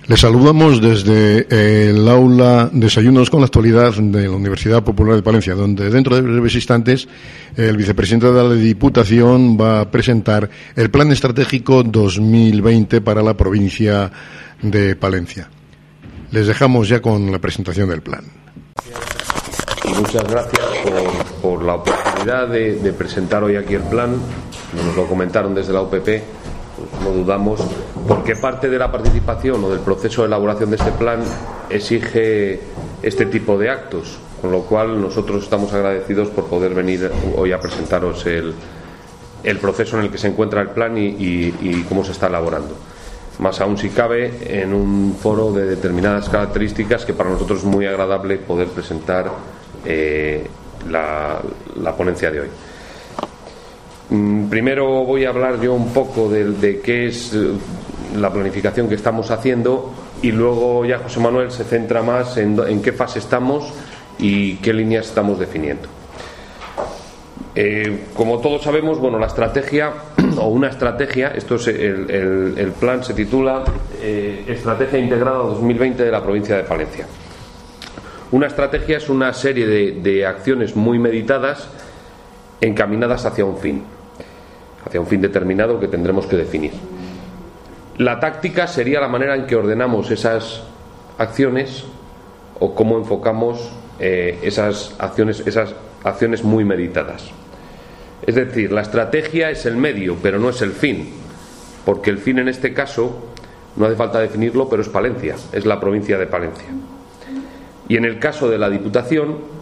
Les saludamos desde el aula Desayunos con la Actualidad de la Universidad Popular de Palencia, donde dentro de breves instantes el vicepresidente de la Diputación va a presentar el Plan Estratégico 2020 para la provincia de Palencia. Les dejamos ya con la presentación del plan. Y muchas gracias por la oportunidad de presentar hoy aquí el plan. Nos lo comentaron desde la UPP. No dudamos, porque parte de la participación o del proceso de elaboración de este plan exige este tipo de actos, con lo cual nosotros estamos agradecidos por poder venir hoy a presentaros el proceso en el que se encuentra el plan y cómo se está elaborando. Más aún si cabe en un foro de determinadas características que para nosotros es muy agradable poder presentar la ponencia de hoy. Primero voy a hablar yo un poco de qué es la planificación que estamos haciendo y luego ya José Manuel se centra más en qué fase estamos y qué líneas estamos definiendo. Como todos sabemos, bueno, la estrategia o una estrategia, esto es el plan se titula Estrategia Integrada 2020 de la provincia de Palencia. Una estrategia es una serie de acciones muy meditadas encaminadas hacia un fin determinado que tendremos que definir. La táctica sería la manera en que ordenamos esas acciones o cómo enfocamos esas acciones muy meditadas. Es decir, la estrategia es el medio, pero no es el fin, porque el fin en este caso no hace falta definirlo, pero es Palencia, es la provincia de Palencia. Y en el caso de la Diputación,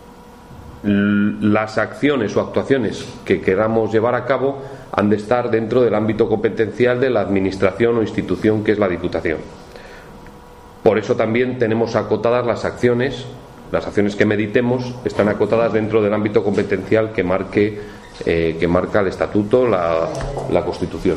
las acciones o actuaciones que queramos llevar a cabo han de estar dentro del ámbito competencial de la administración o institución que es la Diputación. Por eso también tenemos acotadas las acciones que meditemos están acotadas dentro del ámbito competencial que marca el Estatuto, la Constitución.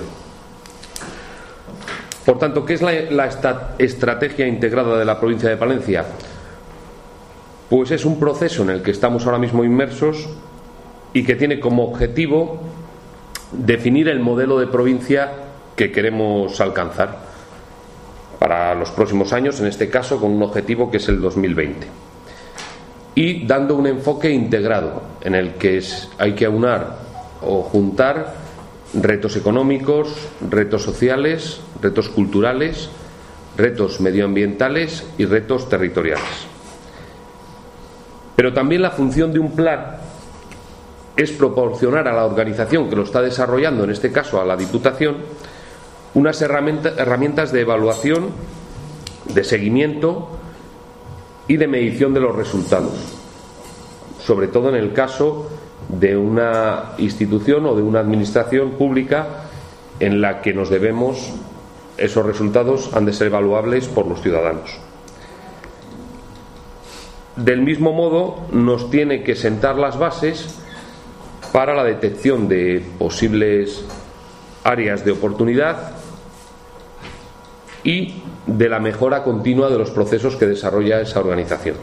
Por tanto, ¿qué es la estrategia integrada de la provincia de Palencia? Pues es un proceso en el que estamos ahora mismo inmersos y que tiene como objetivo definir el modelo de provincia que queremos alcanzar para los próximos años, en este caso con un objetivo que es el 2020. Y dando un enfoque integrado en el que hay que aunar o juntar retos económicos, retos sociales, retos culturales, retos medioambientales y retos territoriales. Pero también la función de un plan es proporcionar a la organización que lo está desarrollando, en este caso a la Diputación, unas herramientas de evaluación, de seguimiento y de medición de los resultados, sobre todo en el caso de una institución o de una administración pública en la que nos debemos, esos resultados han de ser evaluables por los ciudadanos. Del mismo modo, nos tiene que sentar las bases para la detección de posibles áreas de oportunidad y de la mejora continua de los procesos que desarrolla esa organización.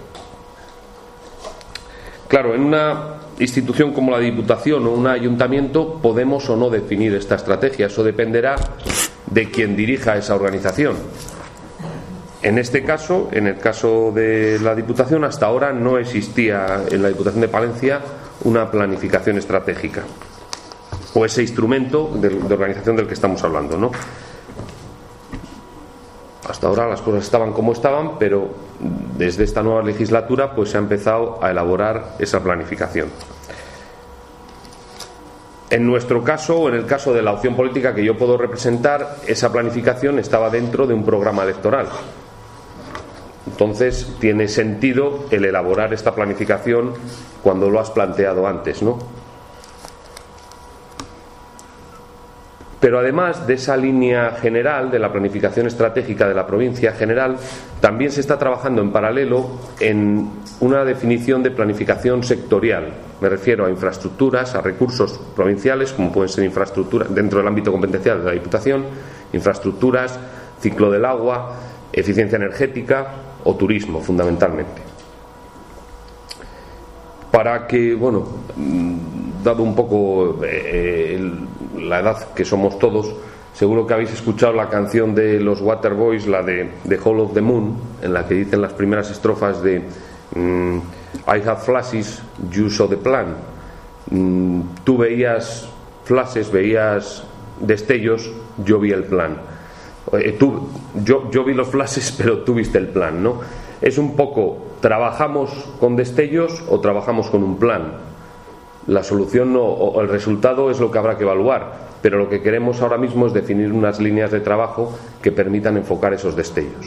Claro, en una institución como la Diputación o un ayuntamiento podemos o no definir esta estrategia. Eso dependerá de quien dirija esa organización. En este caso, en el caso de la Diputación, hasta ahora no existía en la Diputación de Palencia una planificación estratégica o ese instrumento de organización del que estamos hablando, ¿no? Hasta ahora las cosas estaban como estaban, pero desde esta nueva legislatura pues se ha empezado a elaborar esa planificación. En nuestro caso, o en el caso de la opción política que yo puedo representar, esa planificación estaba dentro de un programa electoral. Entonces tiene sentido el elaborar esta planificación cuando lo has planteado antes, ¿no? Pero además de esa línea general de la planificación estratégica de la provincia general, también se está trabajando en paralelo en una definición de planificación sectorial. Me refiero a infraestructuras, a recursos provinciales, como pueden ser infraestructuras dentro del ámbito competencial de la Diputación, infraestructuras, ciclo del agua, eficiencia energética o turismo, fundamentalmente. Para que, dado un poco la edad que somos todos, Seguro que habéis escuchado la canción de los Waterboys, la de The Hall of the Moon, en la que dicen las primeras estrofas de I had flashes, you saw the plan. Tú veías flashes, veías destellos, yo vi el plan. Yo vi los flashes, pero tú viste el plan, ¿no? Es un poco, ¿trabajamos con destellos o trabajamos con un plan? La solución o el resultado es lo que habrá que evaluar, pero lo que queremos ahora mismo es definir unas líneas de trabajo que permitan enfocar esos destellos.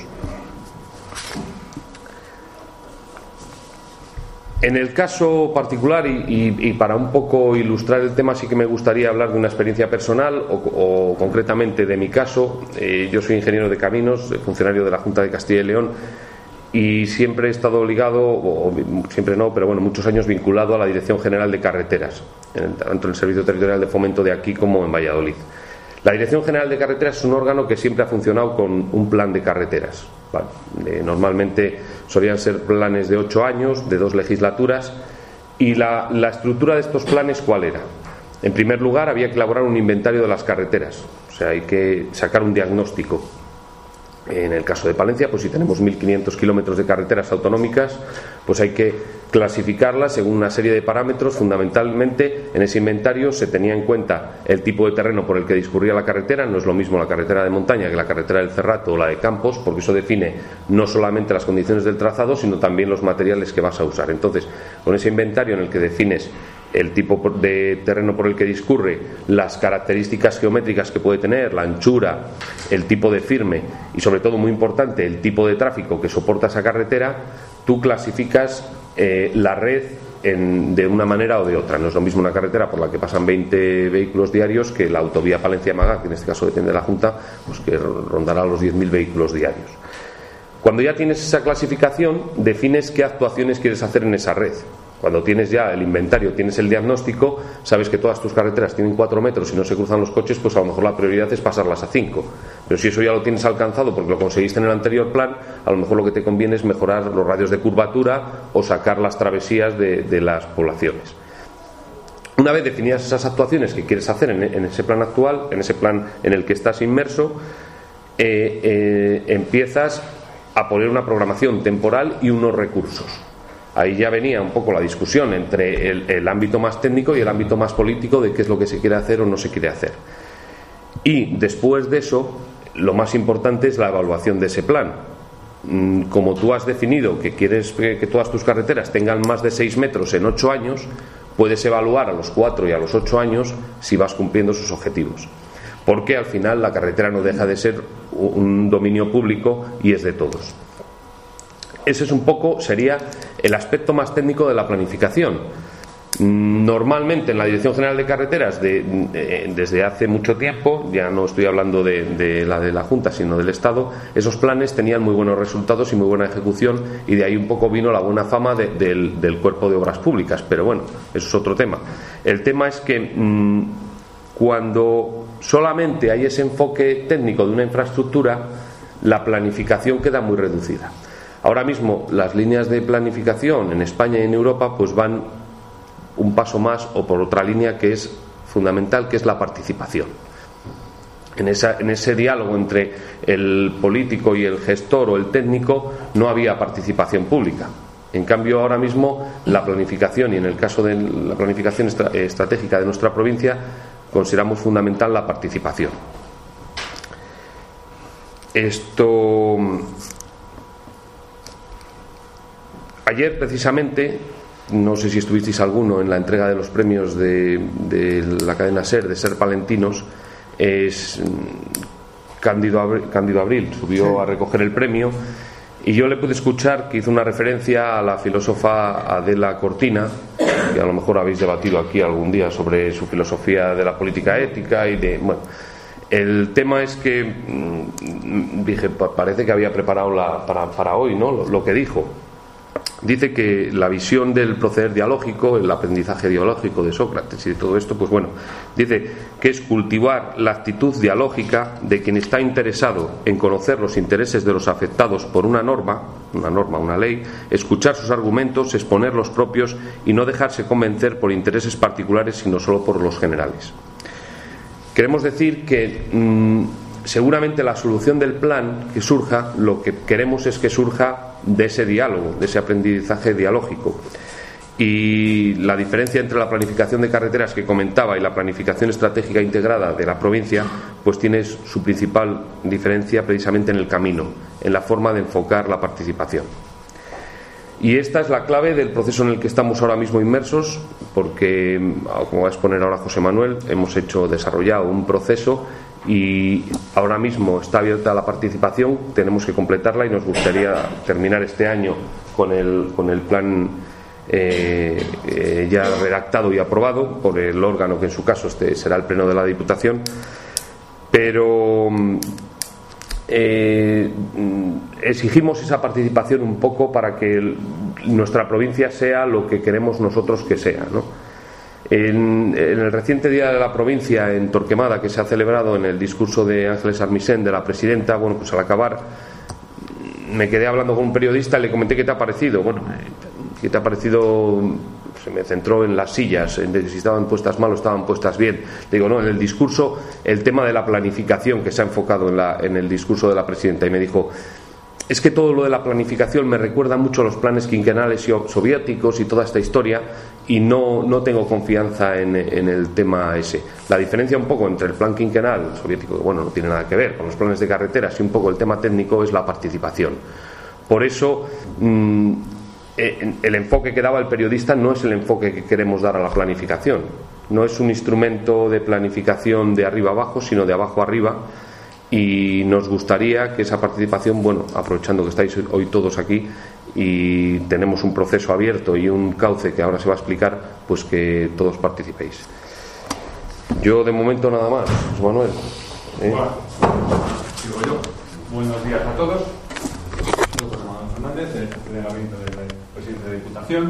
En el caso particular, y para un poco ilustrar el tema, sí que me gustaría hablar de una experiencia personal o concretamente de mi caso. Yo soy ingeniero de caminos, funcionario de la Junta de Castilla y León, y siempre he estado ligado, o siempre no, pero bueno, muchos años vinculado a la Dirección General de Carreteras, tanto en el Servicio Territorial de Fomento de aquí como en Valladolid. La Dirección General de Carreteras es un órgano que siempre ha funcionado con un plan de carreteras. Vale. Normalmente solían ser planes de 8 años, de 2 legislaturas, y la estructura de estos planes, ¿cuál era? En primer lugar, había que elaborar un inventario de las carreteras, o sea, hay que sacar un diagnóstico. En el caso de Palencia, pues si tenemos 1.500 kilómetros de carreteras autonómicas, pues hay que clasificarlas según una serie de parámetros. Fundamentalmente, en ese inventario se tenía en cuenta el tipo de terreno por el que discurría la carretera. No es lo mismo la carretera de montaña que la carretera del Cerrato o la de Campos, porque eso define no solamente las condiciones del trazado, sino también los materiales que vas a usar. Entonces, con ese inventario en el que defines el tipo de terreno por el que discurre, las características geométricas que puede tener, la anchura, el tipo de firme y, sobre todo, muy importante, el tipo de tráfico que soporta esa carretera, tú clasificas la red de una manera o de otra. No es lo mismo una carretera por la que pasan 20 vehículos diarios que la autovía Palencia-Málaga, que en este caso depende de la Junta, pues que rondará los 10.000 vehículos diarios. Cuando ya tienes esa clasificación, defines qué actuaciones quieres hacer en esa red. Cuando tienes ya el inventario, tienes el diagnóstico, sabes que todas tus carreteras tienen 4 metros y no se cruzan los coches, pues a lo mejor la prioridad es pasarlas a 5. Pero si eso ya lo tienes alcanzado porque lo conseguiste en el anterior plan, a lo mejor lo que te conviene es mejorar los radios de curvatura o sacar las travesías de las poblaciones. Una vez definidas esas actuaciones que quieres hacer en ese plan actual, en ese plan en el que estás inmerso, empiezas a poner una programación temporal y unos recursos. Ahí ya venía un poco la discusión entre el ámbito más técnico y el ámbito más político de qué es lo que se quiere hacer o no se quiere hacer. Y después de eso, lo más importante es la evaluación de ese plan. Como tú has definido que quieres que todas tus carreteras tengan más de 6 metros en 8 años, puedes evaluar a los 4 y a los 8 años si vas cumpliendo sus objetivos. Porque al final la carretera no deja de ser un dominio público y es de todos. Ese es un poco, sería el aspecto más técnico de la planificación. Normalmente en la Dirección General de Carreteras desde hace mucho tiempo, ya no estoy hablando de la Junta sino del Estado, esos planes tenían muy buenos resultados y muy buena ejecución, y de ahí un poco vino la buena fama del Cuerpo de Obras Públicas. Pero bueno, eso es otro tema. El tema es que cuando solamente hay ese enfoque técnico de una infraestructura, la planificación queda muy reducida. Ahora mismo las líneas de planificación en España y en Europa pues van un paso más o por otra línea que es fundamental, que es la participación. En ese diálogo entre el político y el gestor o el técnico no había participación pública. En cambio ahora mismo la planificación, y en el caso de la planificación estratégica de nuestra provincia, consideramos fundamental la participación. Ayer precisamente, no sé si estuvisteis alguno en la entrega de los premios de la cadena SER, de SER Palentinos, Cándido Abril subió a recoger el premio y yo le pude escuchar que hizo una referencia a la filósofa Adela Cortina, que a lo mejor habéis debatido aquí algún día sobre su filosofía de la política ética y de... Bueno, el tema es que dije, parece que había preparado para hoy, ¿no? Lo que dijo. Dice que la visión del proceder dialógico, el aprendizaje dialógico de Sócrates y de todo esto, pues bueno, dice que es cultivar la actitud dialógica de quien está interesado en conocer los intereses de los afectados por una ley, escuchar sus argumentos, exponer los propios y no dejarse convencer por intereses particulares, sino solo por los generales. queremos decir que seguramente la solución del plan que surja, lo que queremos es que surja de ese diálogo, de ese aprendizaje dialógico. Y la diferencia entre la planificación de carreteras que comentaba y la planificación estratégica integrada de la provincia, pues tiene su principal diferencia precisamente en el camino, en la forma de enfocar la participación. Y esta es la clave del proceso en el que estamos ahora mismo inmersos, porque, como va a exponer ahora José Manuel, hemos desarrollado un proceso y ahora mismo está abierta la participación, tenemos que completarla y nos gustaría terminar este año con el plan ya redactado y aprobado por el órgano que en su caso será el Pleno de la Diputación, pero exigimos esa participación un poco para que nuestra provincia sea lo que queremos nosotros que sea, ¿no? En el reciente Día de la Provincia en Torquemada, que se ha celebrado en el discurso de Ángeles Armisen, de la presidenta, bueno, pues al acabar me quedé hablando con un periodista y le comenté qué te ha parecido. Bueno, ¿qué te ha parecido? Se me centró en las sillas, en si estaban puestas mal o estaban puestas bien. Digo, no, en el discurso, el tema de la planificación que se ha enfocado en el discurso de la presidenta, y me dijo: es que todo lo de la planificación me recuerda mucho a los planes quinquenales soviéticos y toda esta historia, y no tengo confianza en el tema ese. La diferencia un poco entre el plan quinquenal soviético, que bueno, no tiene nada que ver con los planes de carreteras, y un poco el tema técnico es la participación. Por eso el enfoque que daba el periodista no es el enfoque que queremos dar a la planificación. No es un instrumento de planificación de arriba abajo, sino de abajo arriba. Y nos gustaría que esa participación, bueno, aprovechando que estáis hoy todos aquí y tenemos un proceso abierto y un cauce que ahora se va a explicar, pues que todos participéis. Yo de momento nada más, José Manuel. Bueno, digo yo. Buenos días a todos. Soy José Manuel Fernández, el gabinete del presidente de Diputación.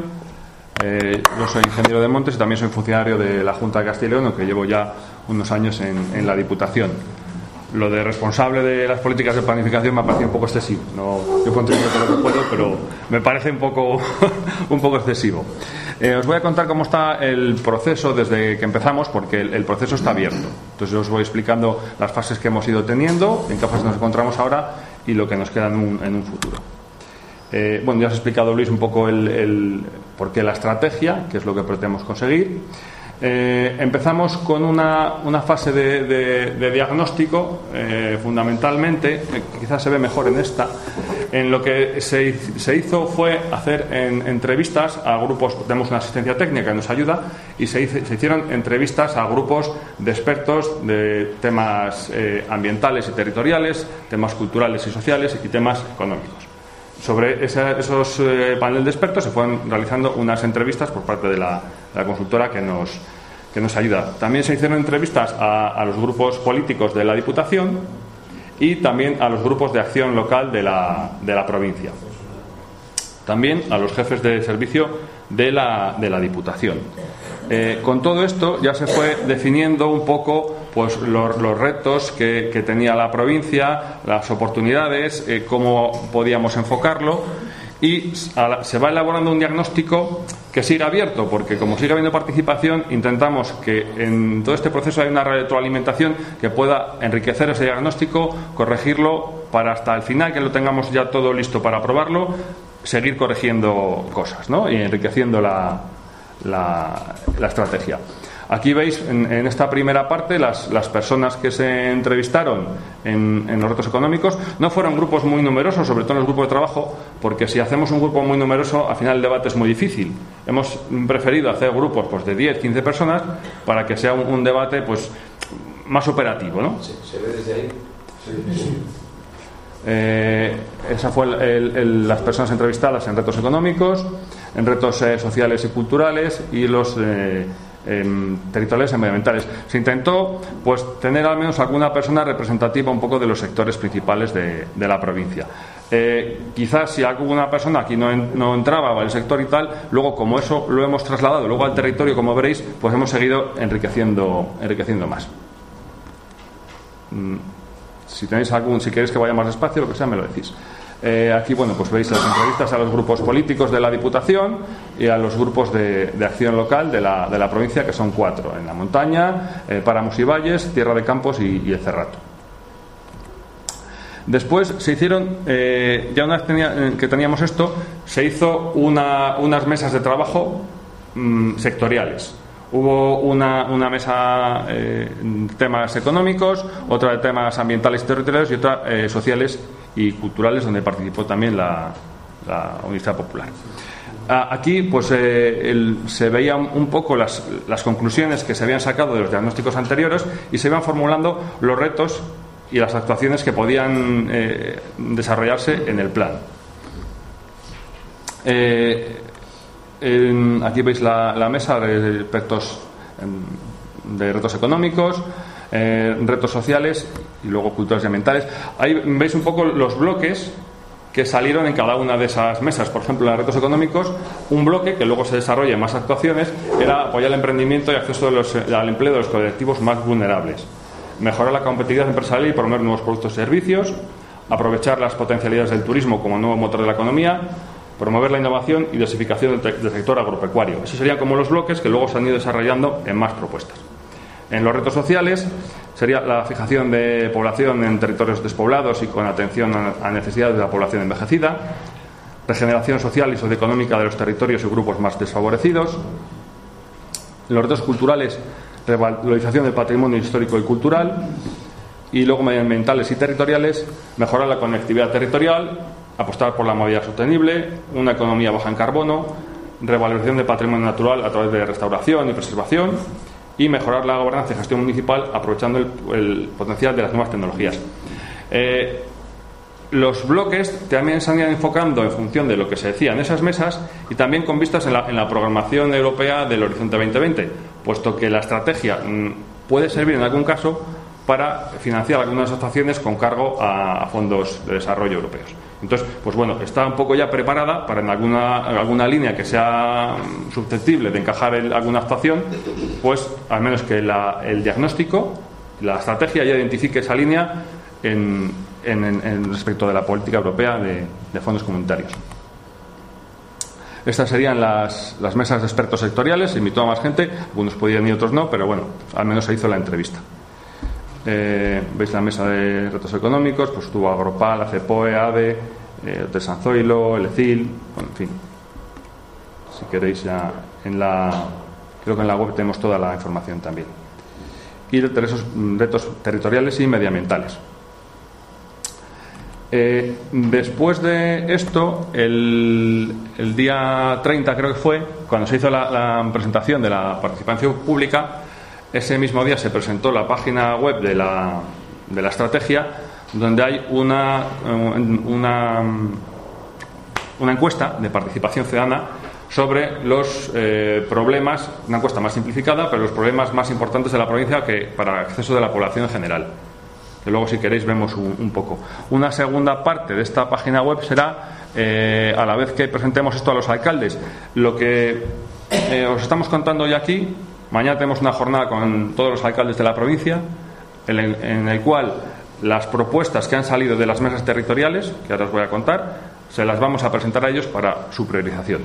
Yo soy ingeniero de montes y también soy funcionario de la Junta de Castilla y León, aunque llevo ya unos años en la Diputación. Lo de responsable de las políticas de planificación me ha parecido un poco excesivo. Yo contribuyo todo lo que puedo, pero me parece un poco excesivo. Os voy a contar cómo está el proceso desde que empezamos, porque el proceso está abierto. Entonces os voy explicando las fases que hemos ido teniendo, en qué fases nos encontramos ahora y lo que nos queda en un futuro. Bueno, ya os ha explicado Luis un poco el por qué la estrategia, que es lo que pretendemos conseguir. Empezamos con una fase de diagnóstico, fundamentalmente, quizás se ve mejor en esta. En lo que se hizo fue hacer entrevistas a grupos. Tenemos una asistencia técnica que nos ayuda, y se hicieron entrevistas a grupos de expertos de temas ambientales y territoriales, temas culturales y sociales y temas económicos. Sobre esos paneles de expertos se fueron realizando unas entrevistas por parte de la consultora que nos ayuda. También se hicieron entrevistas a los grupos políticos de la Diputación y también a los grupos de acción local de la provincia. También a los jefes de servicio de la Diputación. Con todo esto ya se fue definiendo un poco pues los retos que tenía la provincia, las oportunidades, cómo podíamos enfocarlo, y se va elaborando un diagnóstico que sigue abierto, porque como sigue habiendo participación, intentamos que en todo este proceso haya una retroalimentación que pueda enriquecer ese diagnóstico, corregirlo, para hasta el final, que lo tengamos ya todo listo para aprobarlo, seguir corrigiendo cosas, ¿no? Y enriqueciendo la estrategia. Aquí veis en esta primera parte las personas que se entrevistaron en los retos económicos. No fueron grupos muy numerosos, sobre todo en los grupos de trabajo, porque si hacemos un grupo muy numeroso, al final el debate es muy difícil. Hemos preferido hacer grupos pues de 10, 15 personas para que sea un debate pues más operativo, ¿no? Sí, ¿se ve desde ahí? Sí. Esa fue las personas entrevistadas en retos económicos, en retos sociales y culturales, y los territoriales y medioambientales. Se intentó pues tener al menos alguna persona representativa un poco de los sectores principales de la provincia. Quizás si alguna persona aquí no entraba o el sector y tal, luego como eso lo hemos trasladado luego al territorio, como veréis, pues hemos seguido enriqueciendo más. Si queréis que vaya más despacio, lo que sea, me lo decís. Aquí, bueno, pues veis las entrevistas a los grupos políticos de la Diputación y a los grupos de acción local de la provincia, que son 4, en la montaña, Páramos y Valles, Tierra de Campos y el Cerrato. Después se hicieron, ya una vez que teníamos esto, se hizo unas mesas de trabajo sectoriales. Hubo una mesa de temas económicos, otra de temas ambientales y territoriales y otra sociales y culturales, donde participó también la Universidad Popular. Aquí pues se veían un poco las conclusiones que se habían sacado de los diagnósticos anteriores y se iban formulando los retos y las actuaciones que podían desarrollarse en el plan. Aquí veis la mesa de aspectos de retos económicos, retos sociales y luego culturales y ambientales. Ahí veis un poco los bloques que salieron en cada una de esas mesas. Por ejemplo, en retos económicos, un bloque que luego se desarrolla en más actuaciones era apoyar el emprendimiento y acceso al empleo de los colectivos más vulnerables, mejorar la competitividad empresarial y promover nuevos productos y servicios, aprovechar las potencialidades del turismo como nuevo motor de la economía, promover la innovación y diversificación del sector agropecuario. Esos serían como los bloques que luego se han ido desarrollando en más propuestas. En los retos sociales sería la fijación de población en territorios despoblados y con atención a necesidades de la población envejecida, regeneración social y socioeconómica de los territorios y grupos más desfavorecidos. En los retos culturales, revalorización del patrimonio histórico y cultural, y luego medioambientales y territoriales, mejorar la conectividad territorial, apostar por la movilidad sostenible, una economía baja en carbono, revalorización del patrimonio natural a través de restauración y preservación, y mejorar la gobernanza y gestión municipal aprovechando el potencial de las nuevas tecnologías. Los bloques también se han ido enfocando en función de lo que se decía en esas mesas y también con vistas en la programación europea del Horizonte 2020, puesto que la estrategia puede servir en algún caso para financiar algunas actuaciones con cargo a fondos de desarrollo europeos. Entonces, pues bueno, está un poco ya preparada para en alguna línea que sea susceptible de encajar en alguna actuación, pues al menos que el diagnóstico, la estrategia ya identifique esa línea en respecto de la política europea de fondos comunitarios. Estas serían las mesas de expertos sectoriales. Se invitó a más gente, algunos podían y otros no, pero bueno, al menos se hizo la entrevista. Veis la mesa de retos económicos, pues estuvo Agropal, ACEPOE, ADE, Hotel San Zoilo, el ECIL, bueno, en fin. Si queréis ya creo que en la web tenemos toda la información también. Y esos retos territoriales y medioambientales. Después de esto, el día 30 creo que fue, cuando se hizo la presentación de la participación pública, ese mismo día se presentó la página web de la estrategia, donde hay una encuesta de participación ciudadana sobre los problemas, una encuesta más simplificada, pero los problemas más importantes de la provincia para el acceso de la población en general. Que luego, si queréis, vemos un poco. Una segunda parte de esta página web será, a la vez que presentemos esto a los alcaldes, lo que os estamos contando ya aquí. Mañana tenemos una jornada con todos los alcaldes de la provincia, en el cual las propuestas que han salido de las mesas territoriales, que ahora os voy a contar, se las vamos a presentar a ellos para su priorización.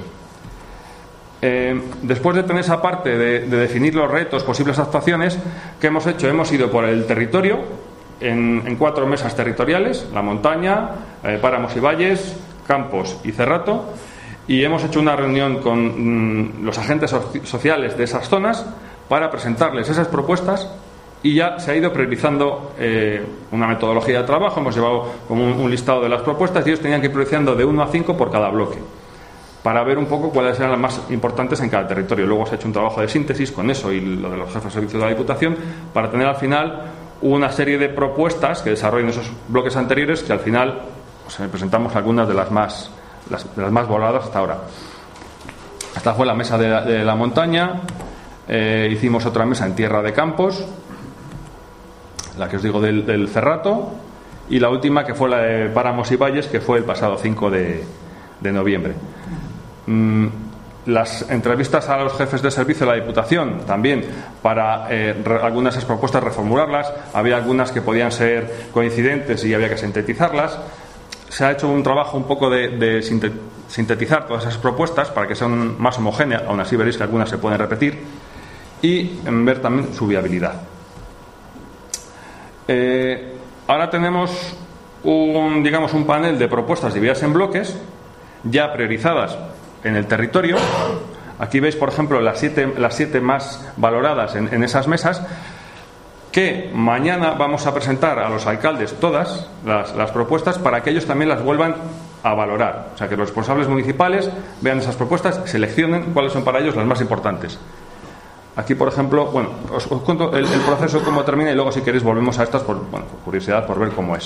Después de tener esa parte de definir los retos, posibles actuaciones, ¿qué hemos hecho? Hemos ido por el territorio en 4 mesas territoriales: la montaña, Páramos y Valles, Campos y Cerrato, y hemos hecho una reunión con los agentes sociales de esas zonas para presentarles esas propuestas, y ya se ha ido priorizando una metodología de trabajo. Hemos llevado como un listado de las propuestas y ellos tenían que ir priorizando de 1 a 5 por cada bloque, para ver un poco cuáles eran las más importantes en cada territorio. Luego se ha hecho un trabajo de síntesis con eso y lo de los jefes de servicio de la Diputación, para tener al final una serie de propuestas que desarrollen esos bloques anteriores, que al final pues, presentamos algunas de las más voladas hasta ahora. Esta fue la mesa de la montaña. Hicimos otra mesa en Tierra de Campos, la que os digo del Cerrato, y la última, que fue la de Páramos y Valles, que fue el pasado 5 de noviembre. Las entrevistas a los jefes de servicio de la Diputación también, para algunas de esas propuestas reformularlas. Había algunas que podían ser coincidentes y había que sintetizarlas. se ha hecho un trabajo un poco de sintetizar todas esas propuestas para que sean más homogéneas, aún así veréis que algunas se pueden repetir, y ver también su viabilidad. Ahora tenemos un panel de propuestas divididas en bloques, ya priorizadas en el territorio. Aquí veis, por ejemplo, las siete más valoradas en esas mesas, que mañana vamos a presentar a los alcaldes todas las propuestas para que ellos también las vuelvan a valorar. O sea, que los responsables municipales vean esas propuestas, seleccionen cuáles son para ellos las más importantes. Aquí, por ejemplo, os cuento el proceso, cómo termina, y luego, si queréis, volvemos a estas por curiosidad, por ver cómo es.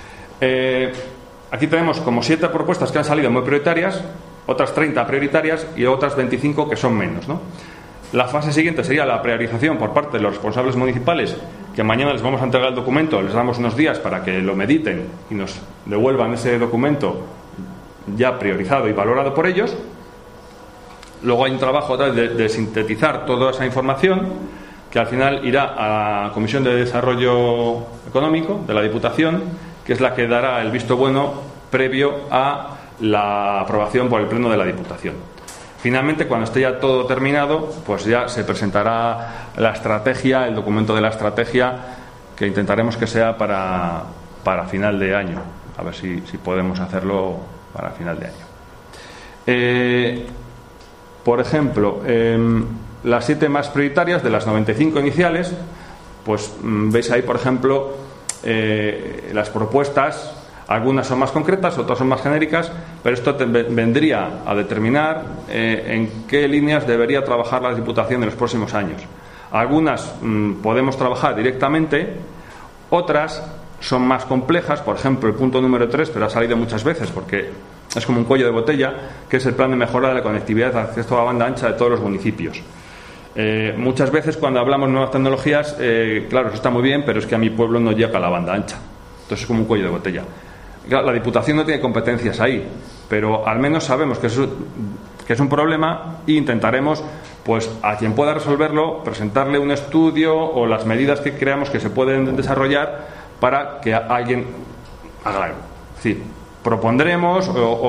Aquí tenemos como 7 propuestas que han salido muy prioritarias, otras 30 prioritarias y otras 25 que son menos, ¿no? La fase siguiente sería la priorización por parte de los responsables municipales, que mañana les vamos a entregar el documento, les damos unos días para que lo mediten y nos devuelvan ese documento ya priorizado y valorado por ellos. Luego hay un trabajo otra vez de sintetizar toda esa información, que al final irá a la Comisión de Desarrollo Económico de la Diputación, que es la que dará el visto bueno previo a la aprobación por el Pleno de la Diputación. Finalmente, cuando esté ya todo terminado, pues ya se presentará la estrategia, el documento de la estrategia, que intentaremos que sea para final de año. A ver si podemos hacerlo para final de año. Por ejemplo, las 7 más prioritarias de las 95 iniciales, pues veis ahí, por ejemplo, las propuestas. Algunas son más concretas, otras son más genéricas, pero esto vendría a determinar en qué líneas debería trabajar la Diputación en los próximos años. Algunas podemos trabajar directamente, otras son más complejas. Por ejemplo, el punto número 3, pero ha salido muchas veces porque es como un cuello de botella, que es el plan de mejora de la conectividad de acceso a la banda ancha de todos los municipios. Muchas veces cuando hablamos de nuevas tecnologías, claro, eso está muy bien, pero es que a mi pueblo no llega la banda ancha. Entonces es como un cuello de botella. La Diputación no tiene competencias ahí, pero al menos sabemos que es un problema, e intentaremos, pues, a quien pueda resolverlo, presentarle un estudio o las medidas que creamos que se pueden desarrollar para que alguien haga algo. Es decir, propondremos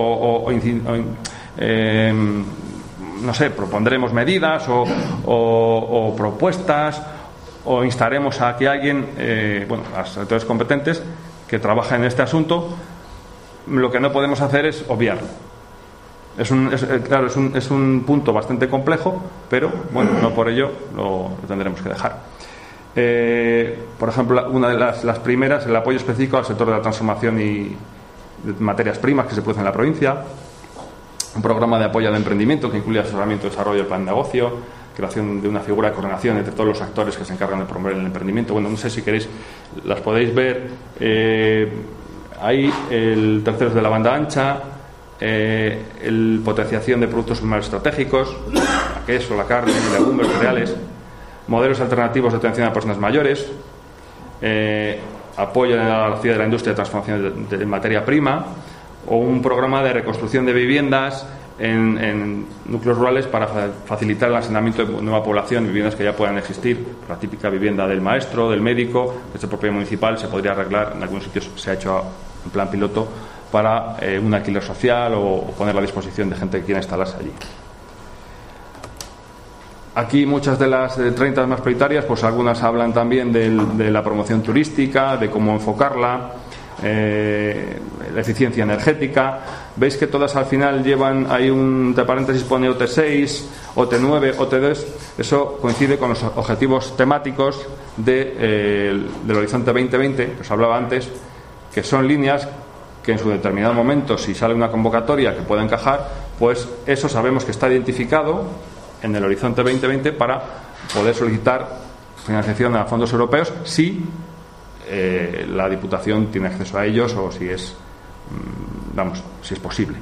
propondremos medidas o propuestas, o instaremos a que alguien, a los sectores competentes que trabajen en este asunto. Lo que no podemos hacer es obviarlo. Es un punto bastante complejo, pero no por ello lo tendremos que dejar. Por ejemplo, una de las primeras, el apoyo específico al sector de la transformación y de materias primas que se produce en la provincia. Un programa de apoyo al emprendimiento que incluye asesoramiento, desarrollo del plan de negocio, creación de una figura de coordinación entre todos los actores que se encargan de promover el emprendimiento. No sé si queréis, las podéis ver ahí. El tercero es de la banda ancha, el potenciación de productos primarios estratégicos, la queso, la carne, legumbres, cereales, modelos alternativos de atención a personas mayores, apoyo en la actividad de la industria de transformación de materia prima, o un programa de reconstrucción de viviendas en núcleos rurales para facilitar el asentamiento de nueva población, viviendas que ya puedan existir. La típica vivienda del maestro, del médico, de esta propiedad municipal, se podría arreglar. En algunos sitios se ha hecho en plan piloto para un alquiler social o ponerla a disposición de gente que quiera instalarse allí. Aquí muchas de las 30 más prioritarias, pues algunas hablan también de la promoción turística, de cómo enfocarla, la eficiencia energética. Veis que todas al final llevan ahí entre paréntesis pone OT6, OT9, OT2. Eso coincide con los objetivos temáticos del Horizonte 2020 que os hablaba antes, que son líneas que en su determinado momento, si sale una convocatoria que pueda encajar, pues eso sabemos que está identificado en el Horizonte 2020 para poder solicitar financiación a fondos europeos si la Diputación tiene acceso a ellos, o si es posible.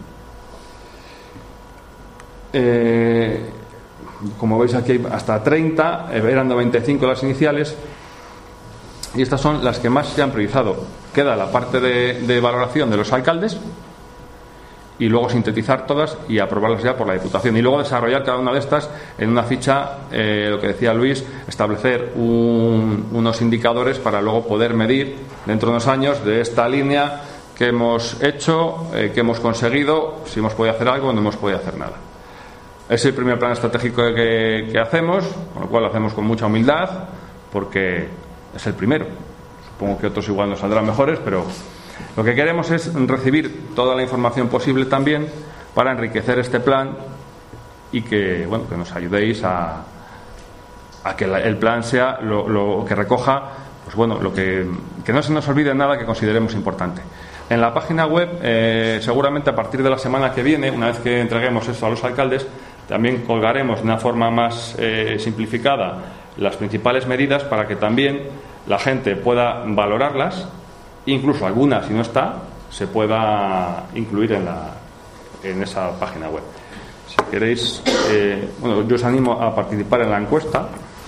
Como veis aquí hay hasta 30, eran 95 las iniciales, y estas son las que más se han priorizado. Queda la parte de valoración de los alcaldes, y luego sintetizar todas y aprobarlas ya por la Diputación, y luego desarrollar cada una de estas en una ficha, lo que decía Luis, establecer unos indicadores para luego poder medir dentro de unos años de esta línea qué hemos hecho, qué hemos conseguido, si hemos podido hacer algo o no hemos podido hacer nada. Es el primer plan estratégico que hacemos, con lo cual lo hacemos con mucha humildad, porque es el primero. Supongo que otros igual nos saldrán mejores, pero lo que queremos es recibir toda la información posible también para enriquecer este plan y que nos ayudéis a que el plan sea lo que recoja, lo que no se nos olvide nada que consideremos importante. En la página web, seguramente a partir de la semana que viene, una vez que entreguemos esto a los alcaldes, también colgaremos de una forma más simplificada las principales medidas para que también la gente pueda valorarlas, incluso algunas, si no está, se pueda incluir en esa página web. Si queréis, yo os animo a participar en la encuesta.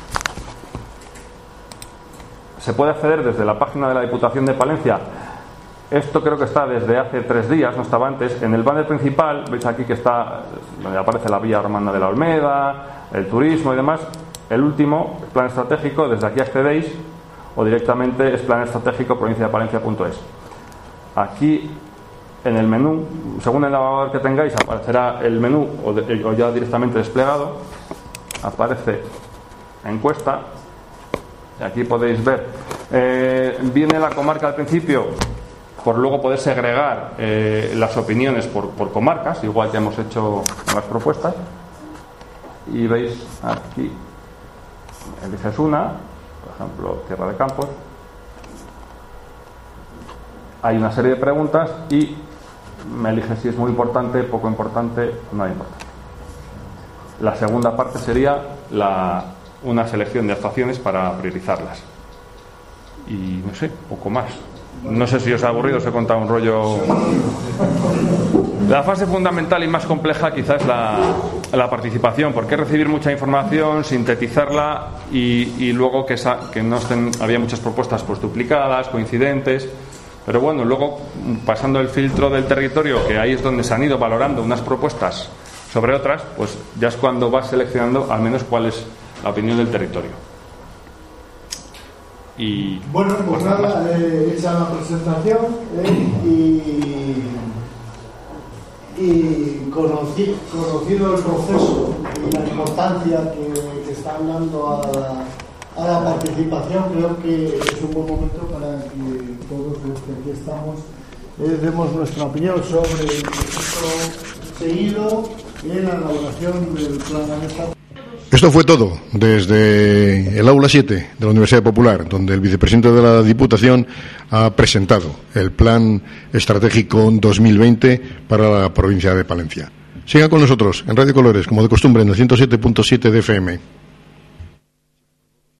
Se puede acceder desde la página de la Diputación de Palencia. Esto creo que está desde hace 3 días, no estaba antes. En el banner principal, veis aquí que está donde aparece la Vía Romana de la Olmeda, el turismo y demás. El último, el plan estratégico, desde aquí accedéis, o directamente es plan estratégico provinciadepalencia.es. Aquí en el menú, según el navegador que tengáis, aparecerá el menú o ya directamente desplegado. Aparece encuesta. Y aquí podéis ver. Viene la comarca al principio, por luego poder segregar las opiniones por comarcas, igual que hemos hecho en las propuestas. Y veis aquí, eliges una, por ejemplo, Tierra de Campos. Hay una serie de preguntas y me eliges si es muy importante, poco importante, no importante. La segunda parte sería una selección de actuaciones para priorizarlas. Y no sé, poco más. No sé si os ha aburrido, os he contado un rollo. La fase fundamental y más compleja quizás es la participación, porque es recibir mucha información, sintetizarla y luego que no estén, había muchas propuestas pues duplicadas, coincidentes, pero bueno, luego pasando el filtro del territorio, que ahí es donde se han ido valorando unas propuestas sobre otras, pues ya es cuando vas seleccionando al menos cuál es la opinión del territorio. Y bueno, pues nada, hecha la presentación y conocido el proceso y la importancia que están dando a la participación, creo que es un buen momento para que todos los que aquí estamos demos nuestra opinión sobre el proceso seguido en la elaboración del plan de esta. Esto fue todo desde el Aula 7 de la Universidad Popular, donde el vicepresidente de la Diputación ha presentado el Plan Estratégico 2020 para la provincia de Palencia. Sigan con nosotros en Radio Colores, como de costumbre, en el 107.7 de FM.